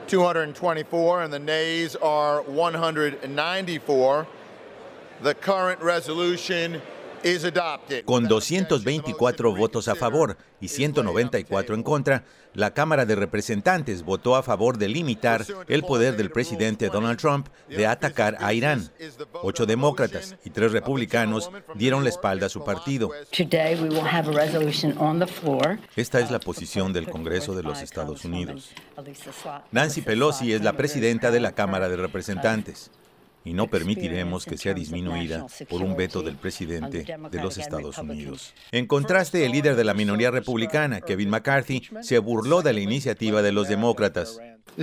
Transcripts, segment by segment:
224 and the nays are 194. The current resolution is adopted. Con 224 votos a favor y 194 en contra, la Cámara de Representantes votó a favor de limitar el poder del presidente Donald Trump de atacar a Irán. 8 demócratas y 3 republicanos dieron la espalda a su partido. Esta es la posición del Congreso de los Estados Unidos. Nancy Pelosi es la presidenta de la Cámara de Representantes y no permitiremos que sea disminuida por un veto del presidente de los Estados Unidos. En contraste, el líder de la minoría republicana, Kevin McCarthy, se burló de la iniciativa de los demócratas.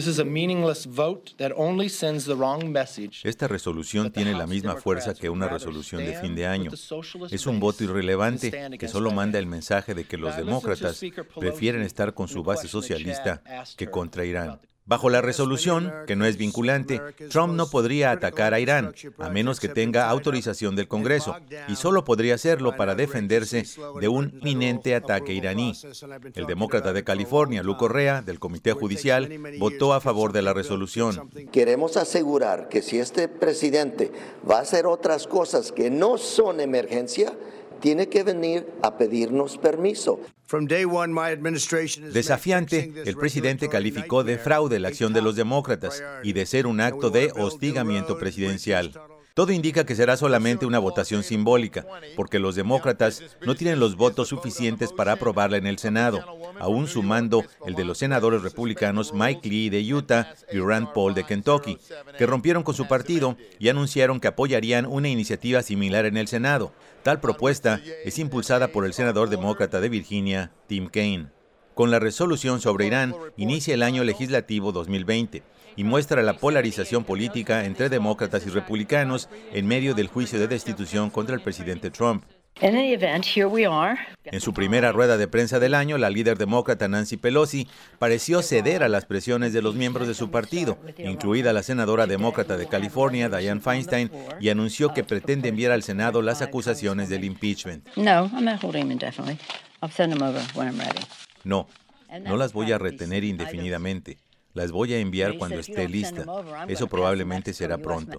Esta resolución tiene la misma fuerza que una resolución de fin de año. Es un voto irrelevante que solo manda el mensaje de que los demócratas prefieren estar con su base socialista que contra Irán. Bajo la resolución, que no es vinculante, Trump no podría atacar a Irán, a menos que tenga autorización del Congreso, y solo podría hacerlo para defenderse de un inminente ataque iraní. El demócrata de California, Lou Correa, del Comité Judicial, votó a favor de la resolución. Queremos asegurar que si este presidente va a hacer otras cosas que no son emergencia, tiene que venir a pedirnos permiso. Desafiante, el presidente calificó de fraude la acción de los demócratas y de ser un acto de hostigamiento presidencial. Todo indica que será solamente una votación simbólica, porque los demócratas no tienen los votos suficientes para aprobarla en el Senado, aún sumando el de los senadores republicanos Mike Lee de Utah y Rand Paul de Kentucky, que rompieron con su partido y anunciaron que apoyarían una iniciativa similar en el Senado. Tal propuesta es impulsada por el senador demócrata de Virginia, Tim Kaine. Con la resolución sobre Irán, inicia el año legislativo 2020 y muestra la polarización política entre demócratas y republicanos en medio del juicio de destitución contra el presidente Trump. En su primera rueda de prensa del año, la líder demócrata Nancy Pelosi pareció ceder a las presiones de los miembros de su partido, incluida la senadora demócrata de California, Dianne Feinstein, y anunció que pretende enviar al Senado las acusaciones del impeachment. No, no las voy a retener indefinidamente. Las voy a enviar cuando esté lista. Eso probablemente será pronto.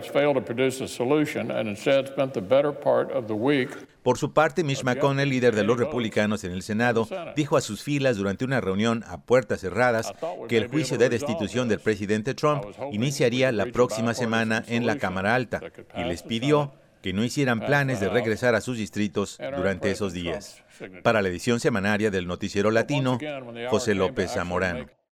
Por su parte, Mitch McConnell, líder de los republicanos en el Senado, dijo a sus filas durante una reunión a puertas cerradas que el juicio de destitución del presidente Trump iniciaría la próxima semana en la Cámara Alta y les pidió que no hicieran planes de regresar a sus distritos durante esos días. Para la edición semanaria del Noticiero Latino, José López Zamorano.